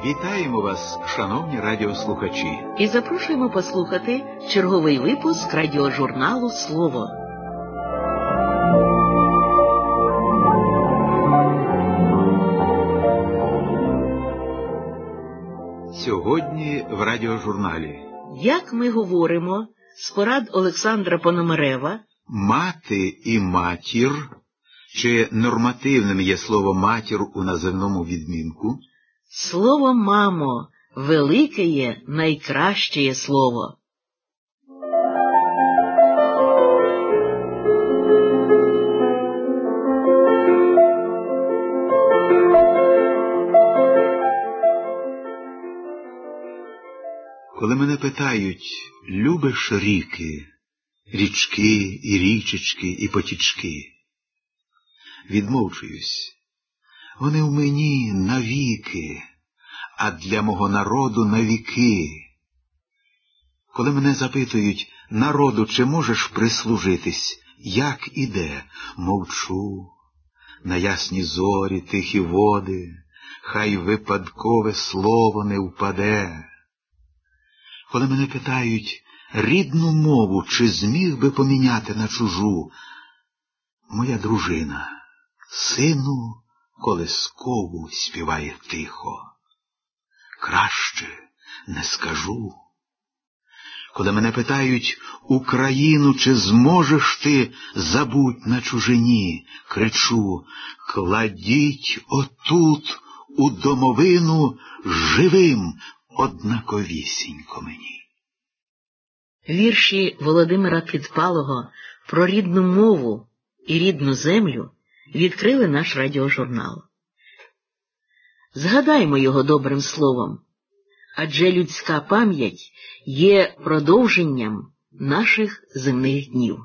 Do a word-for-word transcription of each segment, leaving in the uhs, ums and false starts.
Вітаємо вас, шановні радіослухачі. І запрошуємо послухати черговий випуск радіожурналу «Слово». Сьогодні в радіожурналі. Як ми говоримо, з порад Олександра Пономарева, мати і матір, чи нормативним є слово матір у називному відмінку? Слово «мамо» – велике є, найкраще є слово. Коли мене питають, любиш ріки, річки і річечки і потічки? Відмовчуюсь. Вони в мені навіки, а для мого народу навіки. Коли мене запитують, народу, чи можеш прислужитись, як і де, мовчу. На ясні зорі, тихі води, хай випадкове слово не впаде. Коли мене питають, рідну мову, чи зміг би поміняти на чужу, моя дружина, сину, колискову співає тихо. Краще не скажу. Коли мене питають, Україну, чи зможеш ти забуть на чужині, кричу, кладіть отут у домовину живим однаковісінько мені. Вірші Володимира Підпалого про рідну мову і рідну землю відкрили наш радіожурнал. Згадаймо його добрим словом, адже людська пам'ять є продовженням наших земних днів.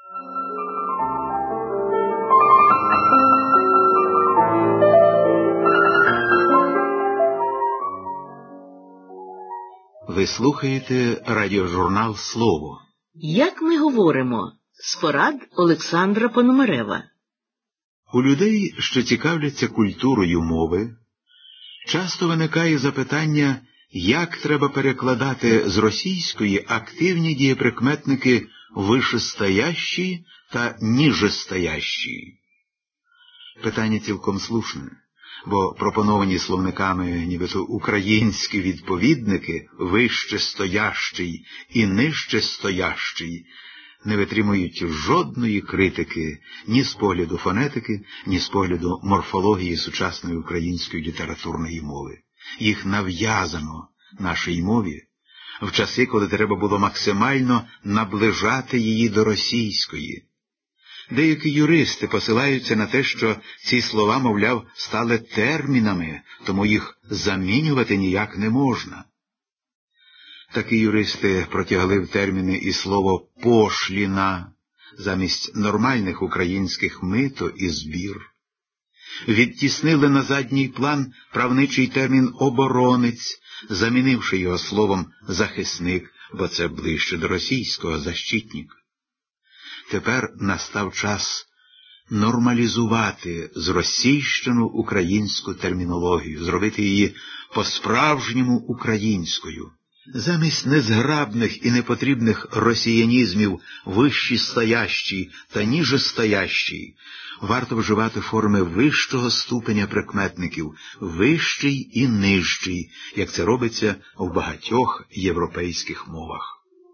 Ви слухаєте радіожурнал «Слово». Як ми говоримо, з порад Олександра Пономарева. У людей, що цікавляться культурою мови, часто виникає запитання, як треба перекладати з російської активні дієприкметники вишестоящі та ніжестоящі. Питання цілком слушне, бо пропоновані словниками нібито українські відповідники вищестоящий і нижчестоящий не витримують жодної критики ні з погляду фонетики, ні з погляду морфології сучасної української літературної мови. Їх нав'язано нашій мові в часи, коли треба було максимально наближати її до російської. Деякі юристи посилаються на те, що ці слова, мовляв, стали термінами, тому їх замінювати ніяк не можна. Такі юристи протягли в терміни і слово «пошліна» замість нормальних українських «мито» і «збір». Відтіснили на задній план правничий термін «оборонець», замінивши його словом «захисник», бо це ближче до російського «защитник». Тепер настав час нормалізувати зросійщену українську термінологію, зробити її по-справжньому українською. Замість незграбних і непотрібних росіянізмів вищістоящий та ніжестоящий варто вживати форми вищого ступеня прикметників, вищий і нижчий, як це робиться в багатьох європейських мовах.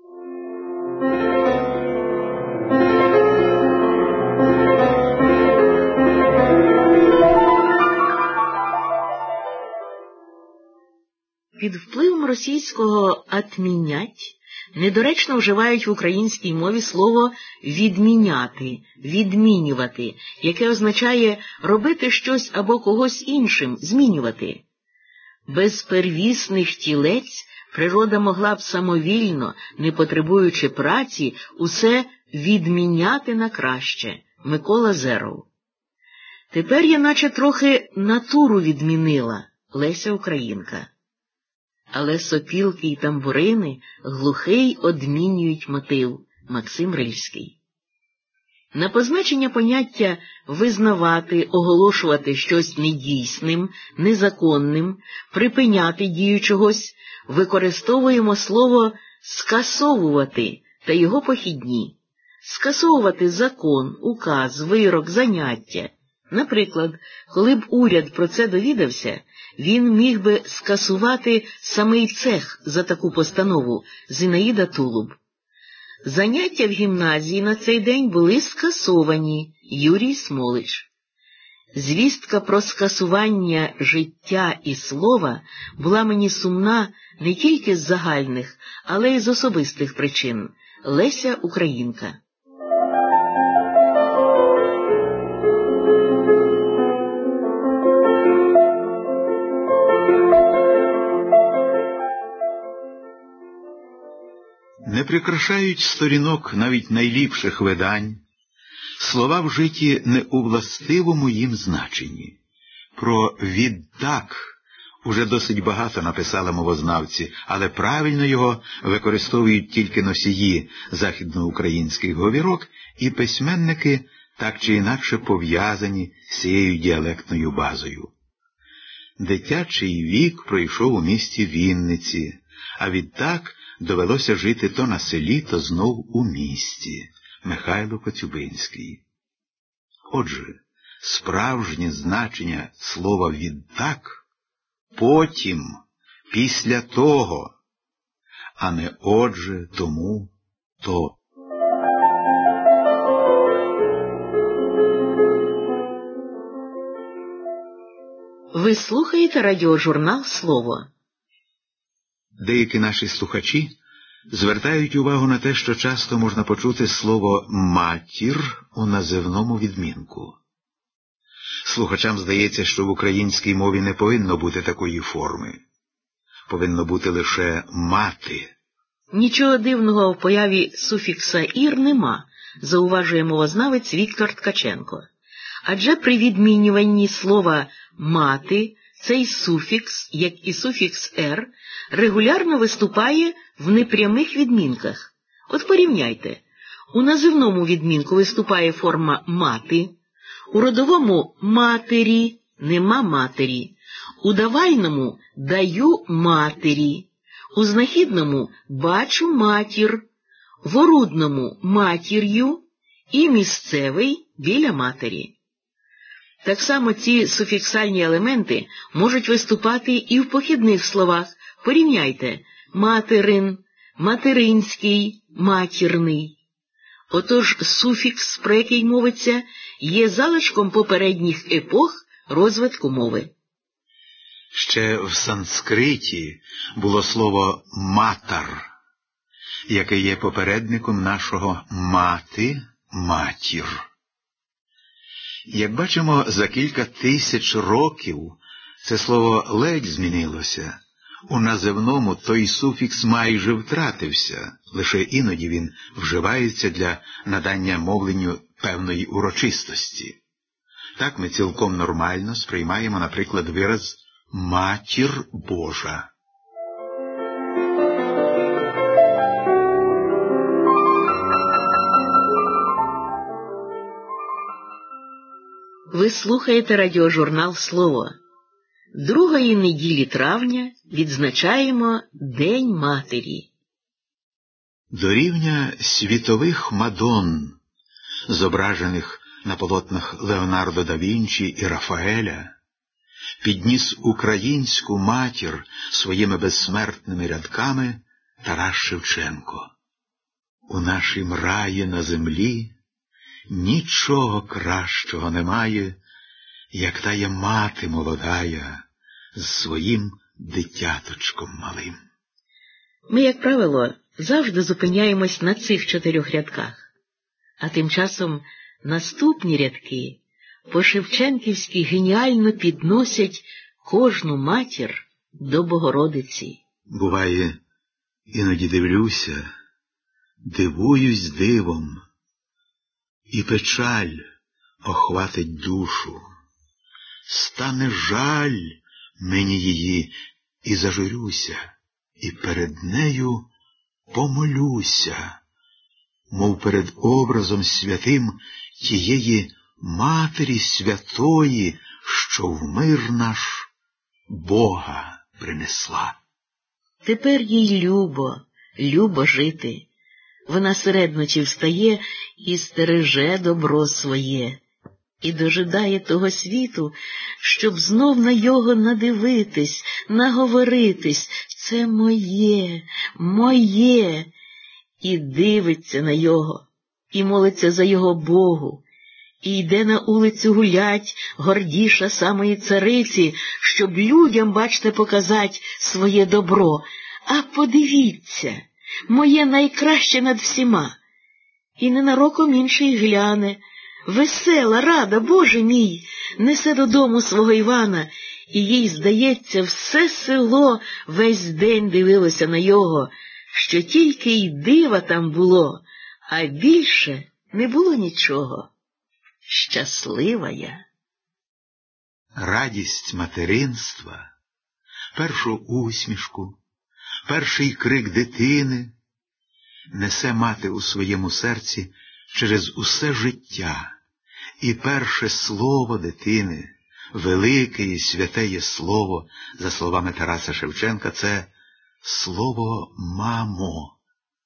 Під впливом російського «отмінять» недоречно вживають в українській мові слово «відміняти», «відмінювати», яке означає робити щось або когось іншим, змінювати. Без первісних тілець природа могла б самовільно, не потребуючи праці, усе відміняти на краще. Микола Зеров. Тепер я наче трохи натуру відмінила. Леся Українка. Але сопілки й тамбурини глухий одмінюють мотив. Максим Рильський. На позначення поняття «визнавати», «оголошувати щось недійсним», «незаконним», «припиняти дію чогось» використовуємо слово «скасовувати» та його похідні. Скасовувати закон, указ, вирок, заняття. Наприклад, коли б уряд про це довідався, він міг би скасувати самий цех за таку постанову Зінаїда Тулуб. Заняття в гімназії на цей день були скасовані. Юрій Смолич. Звістка про скасування життя і слова була мені сумна не тільки з загальних, але й з особистих причин. Леся Українка. Не прикрашають сторінок навіть найліпших видань слова вжиті не у властивому їм значенні. Про «відтак» уже досить багато написали мовознавці, але правильно його використовують тільки носії західноукраїнських говірок і письменники, так чи інакше пов'язані з цією діалектною базою. Дитячий вік пройшов у місті Вінниці, а відтак довелося жити то на селі, то знов у місті. Михайло Коцюбинський. Отже, справжнє значення слова «відтак» – потім, після того, а не отже, тому, то. Ви слухаєте радіожурнал «Слово». Деякі наші слухачі звертають увагу на те, що часто можна почути слово «матір» у називному відмінку. Слухачам здається, що в українській мові не повинно бути такої форми. Повинно бути лише «мати». Нічого дивного в появі суфікса «ір» нема, зауважує мовознавець Віктор Ткаченко. Адже при відмінюванні слова «мати» цей суфікс, як і суфікс «р», регулярно виступає в непрямих відмінках. От порівняйте. У називному відмінку виступає форма «мати», у родовому «матері» нема матері, у давальному «даю матері», у знахідному «бачу матір», в орудному «матір'ю» і місцевий «біля матері». Так само ці суфіксальні елементи можуть виступати і в похідних словах. Порівняйте «материн», «материнський», «матірний». Отож суфікс, про який мовиться, є залишком попередніх епох розвитку мови. Ще в санскриті було слово «матар», яке є попередником нашого «мати», «матір». Як бачимо, за кілька тисяч років це слово ледь змінилося. У називному той суфікс майже втратився, лише іноді він вживається для надання мовленню певної урочистості. Так ми цілком нормально сприймаємо, наприклад, вираз «матір Божа». Ви слухаєте радіожурнал «Слово». Другої неділі травня відзначаємо День Матері. До рівня світових мадон, зображених на полотнах Леонардо да Вінчі і Рафаеля, підніс українську матір своїми безсмертними рядками Тарас Шевченко. У нашім раї на землі нічого кращого немає, як тая мати молодая з своїм дитяточком малим. Ми, як правило, завжди зупиняємось на цих чотирьох рядках. А тим часом наступні рядки по-шевченківськи геніально підносять кожну матір до Богородиці. Буває, іноді дивлюся, дивуюсь дивом, і печаль охватить душу. Стане жаль мені її, і зажурюся, і перед нею помолюся. мов перед образом святим тієї Матері Святої, що в мир наш Бога принесла. Тепер їй любо, любо жити. Вона серед ночі встає і стереже добро своє, і дожидає того світу, щоб знов на його надивитись, наговоритись. Це моє, моє. І дивиться на його, і молиться за його Богу, і йде на улицю гулять, гордіша самої цариці, щоб людям, бачте, показать своє добро. А подивіться, моє найкраще над всіма. І ненароком інший гляне, весела, рада, Боже мій, несе додому свого Івана, і їй здається, все село весь день дивилося на його, що тільки й дива там було, а більше не було нічого. Щаслива я. Радість материнства, першу усмішку, перший крик дитини несе мати у своєму серці через усе життя, і перше слово дитини, велике і святе є слово, за словами Тараса Шевченка, це слово «мамо».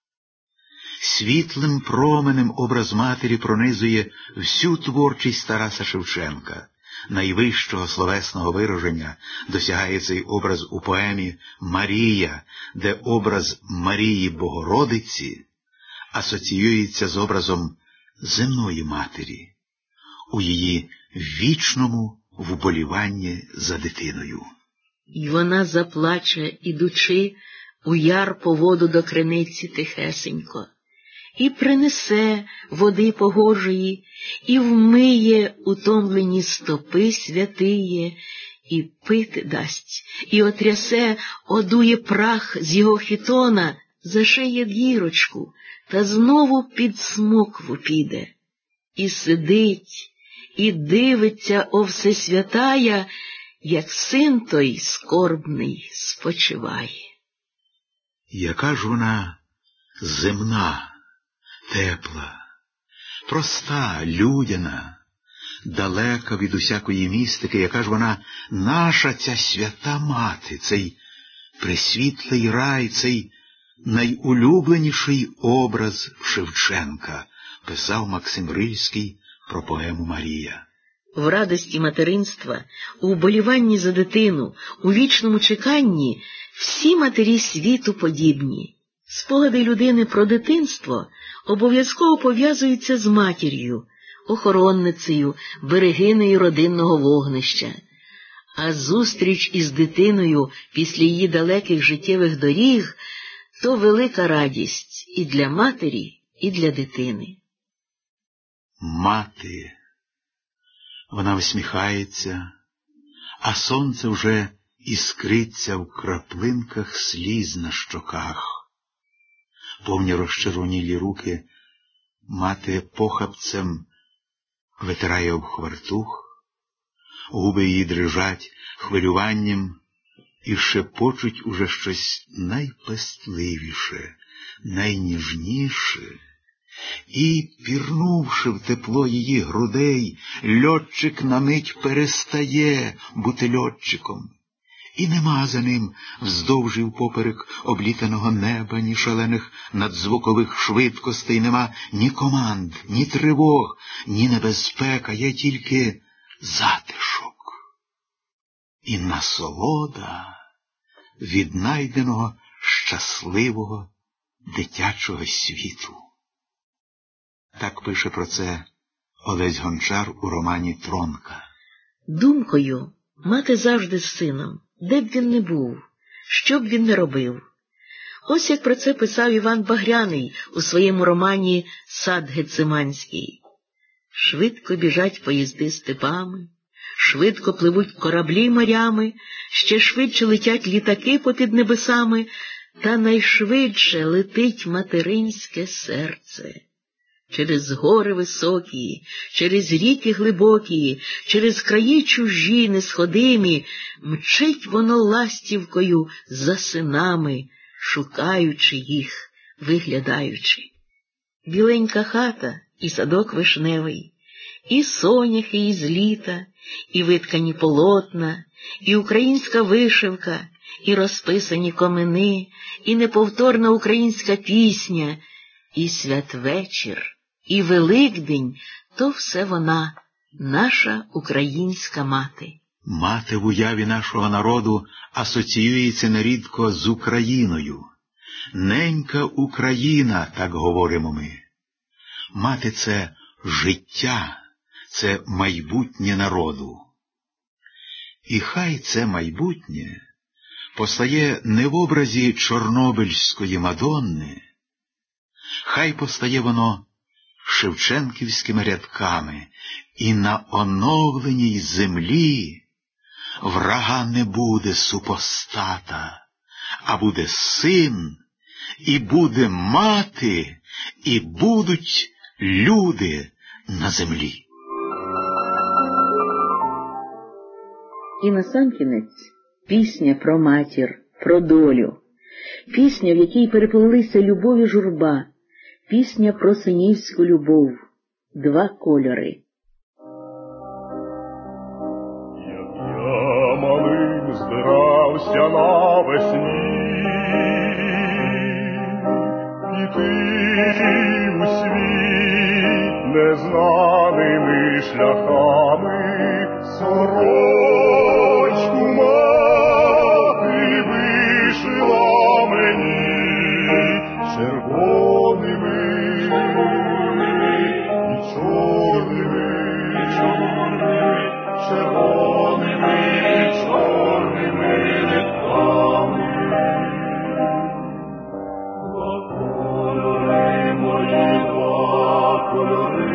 Світлим променем образ матері пронизує всю творчість Тараса Шевченка. Найвищого словесного вираження досягає цей образ у поемі «Марія», де образ Марії Богородиці асоціюється з образом земної матері у її вічному вболіванні за дитиною. І вона заплаче, ідучи у яр по воду до криниці тихесенько, і принесе води погожої, і вмиє утомлені стопи святиє, і пити дасть, і отрясе, одує прах з його хітона, зашиє дірочку, та знову під смокву піде. І сидить, і дивиться, о Всесвятая, як син той скорбний спочиває. Яка ж вона земна, тепла, проста, людяна, далека від усякої містики, яка ж вона наша ця свята мати, цей пресвітлий рай, цей найулюбленіший образ Шевченка, писав Максим Рильський про поему «Марія». В радості материнства, у вболіванні за дитину, у вічному чеканні всі матері світу подібні. Спогади людини про дитинство обов'язково пов'язуються з матір'ю, охоронницею, берегинею родинного вогнища. А зустріч із дитиною після її далеких життєвих доріг – то велика радість і для матері, і для дитини. Мати. Вона всміхається, а сонце вже іскриться в краплинках сліз на щоках. Повні розчервонілі руки мати похапцем витирає об хвартух, губи її дрижать хвилюванням і шепочуть уже щось найпестливіше, найніжніше. І, пірнувши в тепло її грудей, льотчик на мить перестає бути льотчиком. І нема за ним вздовж і впоперек облітаного неба, ні шалених надзвукових швидкостей, нема ні команд, ні тривог, ні небезпека, є тільки затишок і насолода віднайденого щасливого дитячого світу. Так пише про це Олесь Гончар у романі «Тронка». Думкою мати завжди з сином, де б він не був, що б він не робив. Ось як про це писав Іван Багряний у своєму романі «Сад Гециманський». Швидко біжать поїзди степами, швидко пливуть кораблі морями, ще швидше летять літаки попід небесами, та найшвидше летить материнське серце. Через гори високі, через ріки глибокі, через краї чужі несходимі, мчить воно ластівкою за синами, шукаючи їх, виглядаючи. біленька хата і садок вишневий, і соняхи із літа, і виткані полотна, і українська вишивка, і розписані комини, і неповторна українська пісня, і святвечір, і Великдень — то все вона, наша українська мати. Мати в уяві нашого народу асоціюється нерідко з Україною. Ненька Україна, так говоримо ми. Мати — це життя, це майбутнє народу. І хай це майбутнє постає не в образі Чорнобильської Мадонни, хай постає воно шевченківськими рядками: «І на оновленій землі врага не буде супостата, а буде син, і буде мати, і будуть люди на землі». І насамкінець пісня про матір, про долю, пісня, в якій переплелися любов і журба, пісня про синівську любов, два кольори. Як я малим збирався навесні піти у світ незнаними шляхами, сорочку мати вишила мені червоними і чорними, червоними і чорними нитками. Два кольори мої, два кольори,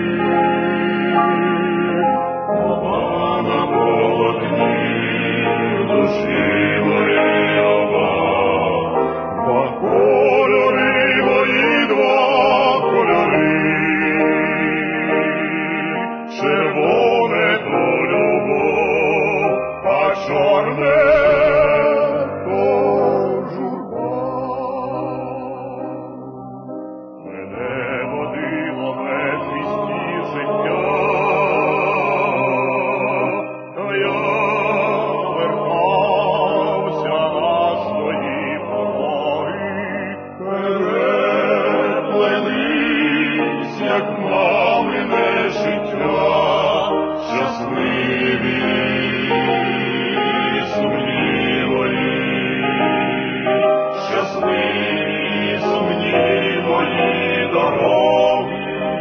оба на полотні душі моєї, оба. Два кольори мої, два кольори, червоне то любов, а чорне то журба. Мене водило безвісті життя, та я вертався на свої пороги, переплелись, як мамине життя, щасливі сумні мої, щасливі сумні мої дороги.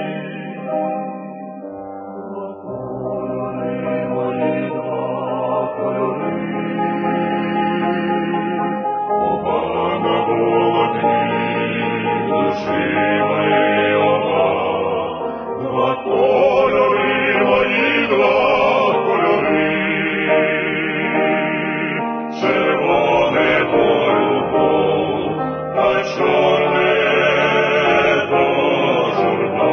Два кольори мої, два кольори, оба на полотні душі моєї, оба. Два кольори мої, два кольори, червоне то любов, а чорне то журба.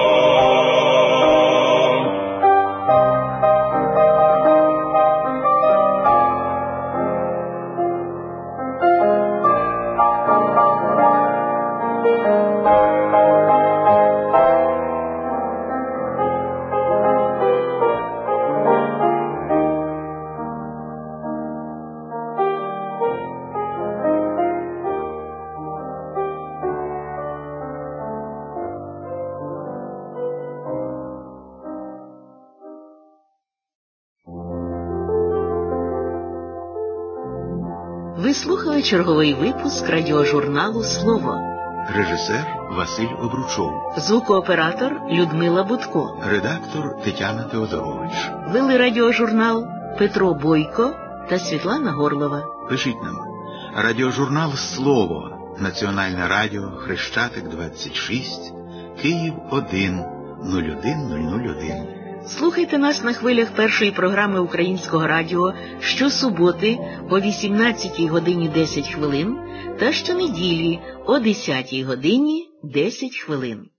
Ви слухали черговий випуск радіожурналу «Слово». Режисер Василь Обручов. Звукооператор Людмила Будко. Редактор Тетяна Теодорович. Вели радіожурнал Петро Бойко та Світлана Горлова. Пишіть нам. Радіожурнал «Слово». Національне радіо Хрещатик двадцять шість, Київ один нуль один нуль нуль один. Слухайте нас на хвилях першої програми Українського радіо щосуботи о вісімнадцятій годині десять хвилин та щонеділі о десятій годині десять хвилин.